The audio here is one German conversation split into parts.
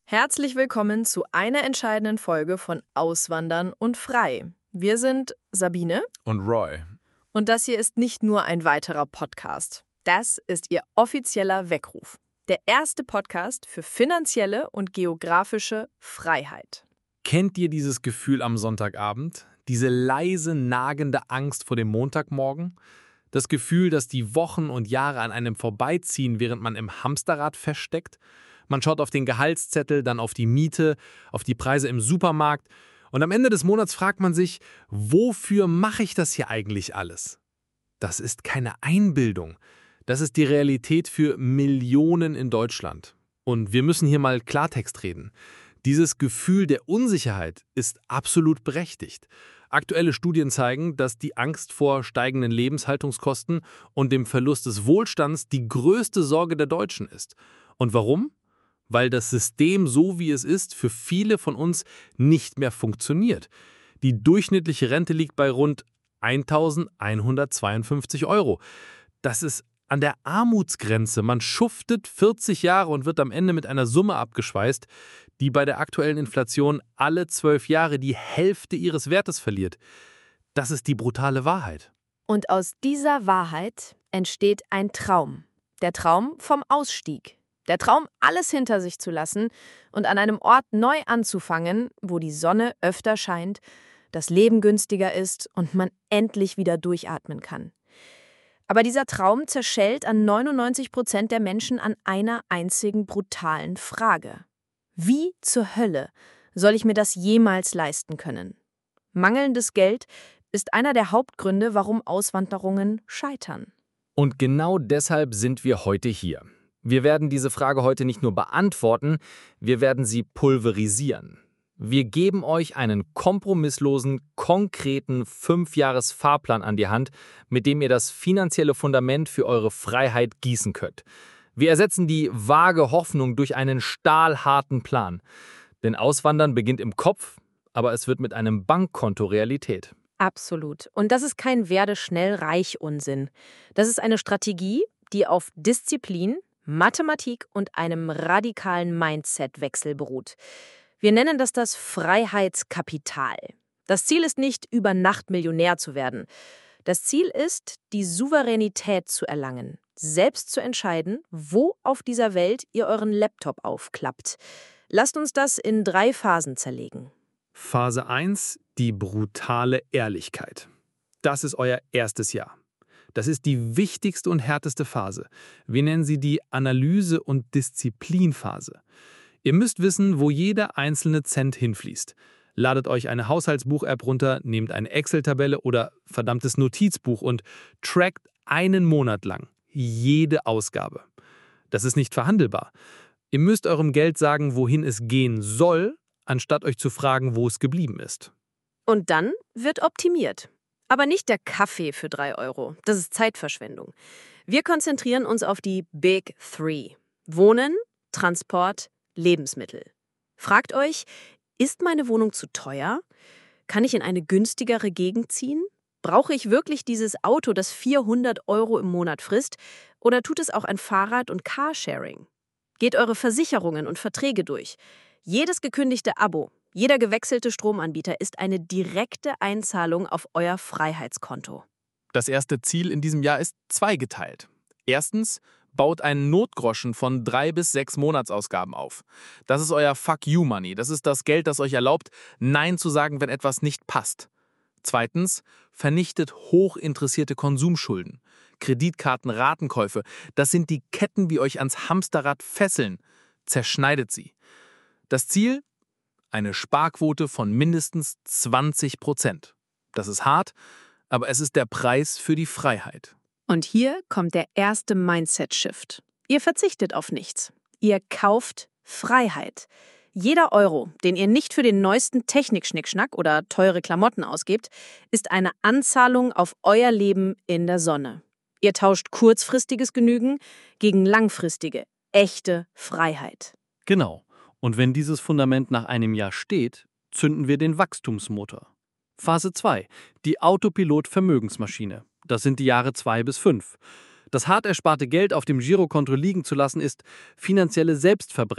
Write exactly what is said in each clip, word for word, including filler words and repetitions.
Herzlich willkommen zu einer entscheidenden Folge von Auswandern und Frei. Wir sind Sabine Und Roy. und das hier ist nicht nur ein weiterer Podcast. Das ist Ihr offizieller Weckruf. Der erste Podcast für finanzielle und geografische Freiheit. Kennt ihr dieses Gefühl am Sonntagabend? Diese leise, nagende Angst vor dem Montagmorgen? Das Gefühl, dass die Wochen und Jahre an einem vorbeiziehen, während man im Hamsterrad feststeckt? Man schaut auf den Gehaltszettel, dann auf die Miete, auf die Preise im Supermarkt und am Ende des Monats fragt man sich, wofür mache ich das hier eigentlich alles? Das ist keine Einbildung. Das ist die Realität für Millionen in Deutschland. Und wir müssen hier mal Klartext reden. Dieses Gefühl der Unsicherheit ist absolut berechtigt. Aktuelle Studien zeigen, dass die Angst vor steigenden Lebenshaltungskosten und dem Verlust des Wohlstands die größte Sorge der Deutschen ist. Und warum? Weil das System, so wie es ist, für viele von uns nicht mehr funktioniert. Die durchschnittliche Rente liegt bei rund eintausendeinhundertzweiundfünfzig Euro. Das ist an der Armutsgrenze. Man schuftet vierzig Jahre und wird am Ende mit einer Summe abgeschweißt, die bei der aktuellen Inflation alle zwölf Jahre die Hälfte ihres Wertes verliert. Das ist die brutale Wahrheit. Und aus dieser Wahrheit entsteht ein Traum. Der Traum vom Ausstieg. Der Traum, alles hinter sich zu lassen und an einem Ort neu anzufangen, wo die Sonne öfter scheint, das Leben günstiger ist und man endlich wieder durchatmen kann. Aber dieser Traum zerschellt an neunundneunzig Prozent der Menschen an einer einzigen brutalen Frage. Wie zur Hölle soll ich mir das jemals leisten können? Mangelndes Geld ist einer der Hauptgründe, warum Auswanderungen scheitern. Und genau deshalb sind wir heute hier. Wir werden diese Frage heute nicht nur beantworten, wir werden sie pulverisieren. Wir geben euch einen kompromisslosen, konkreten Fünf-Jahres-Fahrplan an die Hand, mit dem ihr das finanzielle Fundament für eure Freiheit gießen könnt. Wir ersetzen die vage Hoffnung durch einen stahlharten Plan. Denn Auswandern beginnt im Kopf, aber es wird mit einem Bankkonto Realität. Absolut. Und das ist kein Werde-schnell-reich-Unsinn. Das ist eine Strategie, die auf Disziplin, Mathematik und einem radikalen Mindset-Wechsel beruht. Wir nennen das das Freiheitskapital. Das Ziel ist nicht, über Nacht Millionär zu werden. Das Ziel ist, die Souveränität zu erlangen, selbst zu entscheiden, wo auf dieser Welt ihr euren Laptop aufklappt. Lasst uns das in drei Phasen zerlegen. Phase eins, die brutale Ehrlichkeit. Das ist euer erstes Jahr. Das ist die wichtigste und härteste Phase. Wir nennen sie die Analyse- und Disziplinphase. Ihr müsst wissen, wo jeder einzelne Cent hinfließt. Ladet euch eine Haushaltsbuch-App runter, nehmt eine Excel-Tabelle oder verdammtes Notizbuch und trackt einen Monat lang jede Ausgabe. Das ist nicht verhandelbar. Ihr müsst eurem Geld sagen, wohin es gehen soll, anstatt euch zu fragen, wo es geblieben ist. Und dann wird optimiert. Aber nicht der Kaffee für drei Euro. Das ist Zeitverschwendung. Wir konzentrieren uns auf die Big Three. Wohnen, Transport, Lebensmittel. Fragt euch, ist meine Wohnung zu teuer? Kann ich in eine günstigere Gegend ziehen? Brauche ich wirklich dieses Auto, das vierhundert Euro im Monat frisst? Oder tut es auch ein Fahrrad- und Carsharing? Geht eure Versicherungen und Verträge durch. Jedes gekündigte Abo, jeder gewechselte Stromanbieter ist eine direkte Einzahlung auf euer Freiheitskonto. Das erste Ziel in diesem Jahr ist zweigeteilt. Erstens, baut einen Notgroschen von drei bis sechs Monatsausgaben auf. Das ist euer Fuck-you-Money. Das ist das Geld, das euch erlaubt, Nein zu sagen, wenn etwas nicht passt. Zweitens, vernichtet hochinteressierte Konsumschulden. Kreditkarten, Ratenkäufe, das sind die Ketten, die euch ans Hamsterrad fesseln. Zerschneidet sie. Das Ziel? Eine Sparquote von mindestens zwanzig Prozent. Das ist hart, aber es ist der Preis für die Freiheit. Und hier kommt der erste Mindset-Shift. Ihr verzichtet auf nichts. Ihr kauft Freiheit. Jeder Euro, den ihr nicht für den neuesten Technik-Schnickschnack oder teure Klamotten ausgebt, ist eine Anzahlung auf euer Leben in der Sonne. Ihr tauscht kurzfristiges Genügen gegen langfristige, echte Freiheit. Genau. Und wenn dieses Fundament nach einem Jahr steht, zünden wir den Wachstumsmotor. Phase zwei. Die Autopilot-Vermögensmaschine. Das sind die Jahre zwei bis fünf. Das hart ersparte Geld auf dem Girokonto liegen zu lassen, ist finanzielle Selbstverbrennung.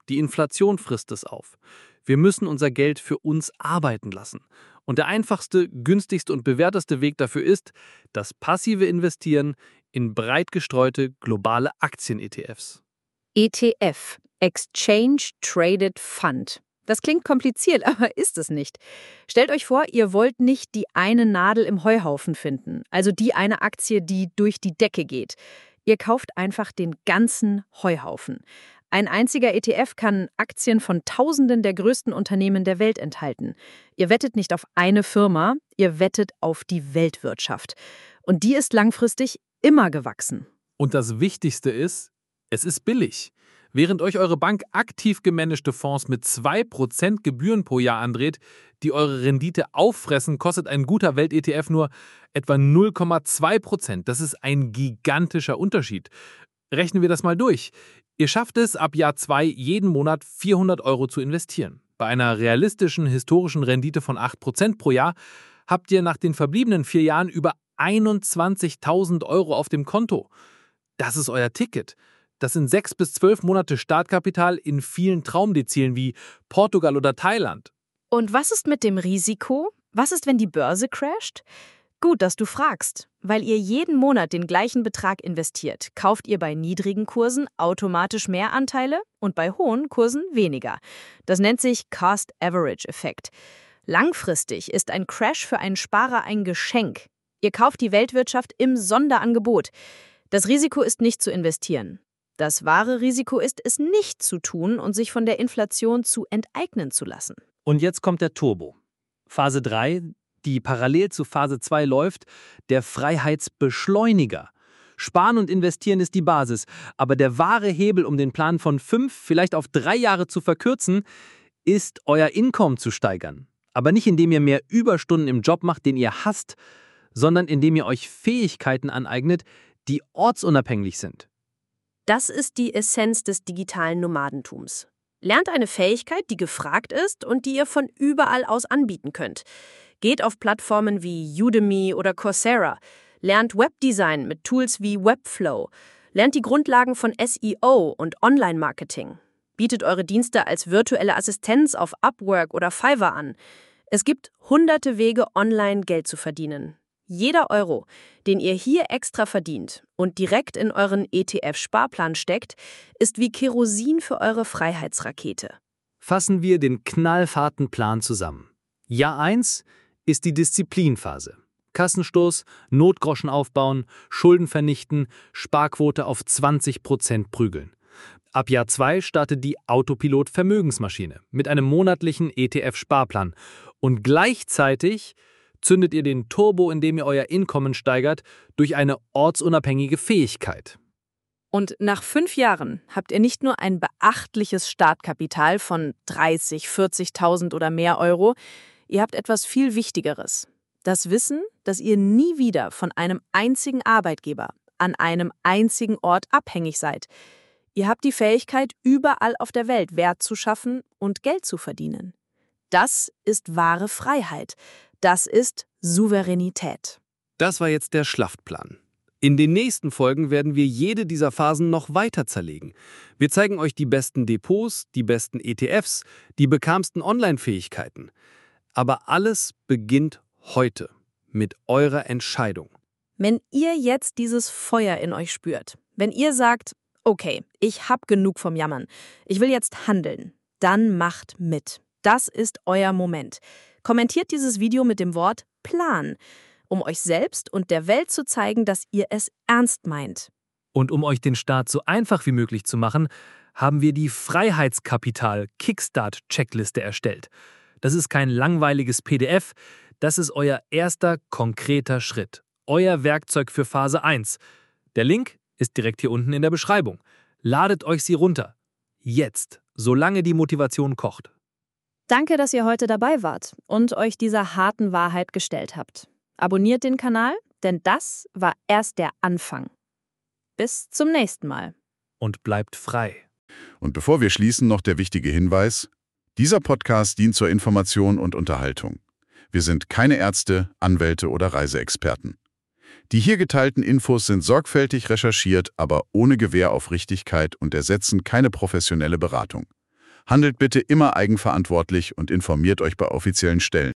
Die Inflation frisst es auf. Wir müssen unser Geld für uns arbeiten lassen. Und der einfachste, günstigste und bewährteste Weg dafür ist das passive Investieren in breit gestreute globale Aktien-E T Fs. E T F, Exchange Traded Fund. Das klingt kompliziert, aber ist es nicht. Stellt euch vor, ihr wollt nicht die eine Nadel im Heuhaufen finden, also die eine Aktie, die durch die Decke geht. Ihr kauft einfach den ganzen Heuhaufen. Ein einziger E T F kann Aktien von Tausenden der größten Unternehmen der Welt enthalten. Ihr wettet nicht auf eine Firma, ihr wettet auf die Weltwirtschaft. Und die ist langfristig immer gewachsen. Und das Wichtigste ist, es ist billig. Während euch eure Bank aktiv gemanagte Fonds mit zwei Prozent Gebühren pro Jahr andreht, die eure Rendite auffressen, kostet ein guter Welt-E T F nur etwa null Komma zwei Prozent. Das ist ein gigantischer Unterschied. Rechnen wir das mal durch. Ihr schafft es, ab Jahr zwei jeden Monat vierhundert Euro zu investieren. Bei einer realistischen historischen Rendite von acht Prozent pro Jahr habt ihr nach den verbliebenen vier Jahren über einundzwanzigtausend Euro auf dem Konto. Das ist euer Ticket. Das sind sechs bis zwölf Monate Startkapital in vielen Traumdezilen wie Portugal oder Thailand. Und was ist mit dem Risiko? Was ist, wenn die Börse crasht? Gut, dass du fragst. Weil ihr jeden Monat den gleichen Betrag investiert, kauft ihr bei niedrigen Kursen automatisch mehr Anteile und bei hohen Kursen weniger. Das nennt sich Cost-Average-Effekt. Langfristig ist ein Crash für einen Sparer ein Geschenk. Ihr kauft die Weltwirtschaft im Sonderangebot. Das Risiko ist nicht zu investieren. Das wahre Risiko ist, es nicht zu tun und sich von der Inflation zu enteignen zu lassen. Und jetzt kommt der Turbo. Phase drei, die parallel zu Phase zwei läuft, der Freiheitsbeschleuniger. Sparen und investieren ist die Basis, aber der wahre Hebel, um den Plan von fünf, vielleicht auf drei Jahre zu verkürzen, ist, euer Einkommen zu steigern. Aber nicht, indem ihr mehr Überstunden im Job macht, den ihr hasst, sondern indem ihr euch Fähigkeiten aneignet, die ortsunabhängig sind. Das ist die Essenz des digitalen Nomadentums. Lernt eine Fähigkeit, die gefragt ist und die ihr von überall aus anbieten könnt. Geht auf Plattformen wie Udemy oder Coursera. Lernt Webdesign mit Tools wie Webflow. Lernt die Grundlagen von S E O und Online-Marketing. Bietet eure Dienste als virtuelle Assistenz auf Upwork oder Fiverr an. Es gibt hunderte Wege, online Geld zu verdienen. Jeder Euro, den ihr hier extra verdient und direkt in euren E T F-Sparplan steckt, ist wie Kerosin für eure Freiheitsrakete. Fassen wir den knallharten Plan zusammen. Jahr eins ist die Disziplinphase. Kassenstoß, Notgroschen aufbauen, Schulden vernichten, Sparquote auf zwanzig Prozent prügeln. Ab Jahr zwei startet die Autopilot-Vermögensmaschine mit einem monatlichen E T F-Sparplan und gleichzeitig zündet ihr den Turbo, indem ihr euer Einkommen steigert, durch eine ortsunabhängige Fähigkeit. Und nach fünf Jahren habt ihr nicht nur ein beachtliches Startkapital von dreißig, vierzigtausend oder mehr Euro, ihr habt etwas viel Wichtigeres. Das Wissen, dass ihr nie wieder von einem einzigen Arbeitgeber an einem einzigen Ort abhängig seid. Ihr habt die Fähigkeit, überall auf der Welt Wert zu schaffen und Geld zu verdienen. Das ist wahre Freiheit. Das ist Souveränität. Das war jetzt der Schlachtplan. In den nächsten Folgen werden wir jede dieser Phasen noch weiter zerlegen. Wir zeigen euch die besten Depots, die besten E T Fs, die bekamsten Online-Fähigkeiten. Aber alles beginnt heute mit eurer Entscheidung. Wenn ihr jetzt dieses Feuer in euch spürt, wenn ihr sagt, okay, ich hab genug vom Jammern, ich will jetzt handeln, dann macht mit. Das ist euer Moment. Kommentiert dieses Video mit dem Wort Plan, um euch selbst und der Welt zu zeigen, dass ihr es ernst meint. Und um euch den Start so einfach wie möglich zu machen, haben wir die Freiheitskapital-Kickstart-Checkliste erstellt. Das ist kein langweiliges P D F, das ist euer erster konkreter Schritt. Euer Werkzeug für Phase eins. Der Link ist direkt hier unten in der Beschreibung. Ladet euch sie runter. Jetzt, solange die Motivation kocht. Danke, dass ihr heute dabei wart und euch dieser harten Wahrheit gestellt habt. Abonniert den Kanal, denn das war erst der Anfang. Bis zum nächsten Mal. Und bleibt frei. Und bevor wir schließen, noch der wichtige Hinweis: Dieser Podcast dient zur Information und Unterhaltung. Wir sind keine Ärzte, Anwälte oder Reiseexperten. Die hier geteilten Infos sind sorgfältig recherchiert, aber ohne Gewähr auf Richtigkeit und ersetzen keine professionelle Beratung. Handelt bitte immer eigenverantwortlich und informiert euch bei offiziellen Stellen.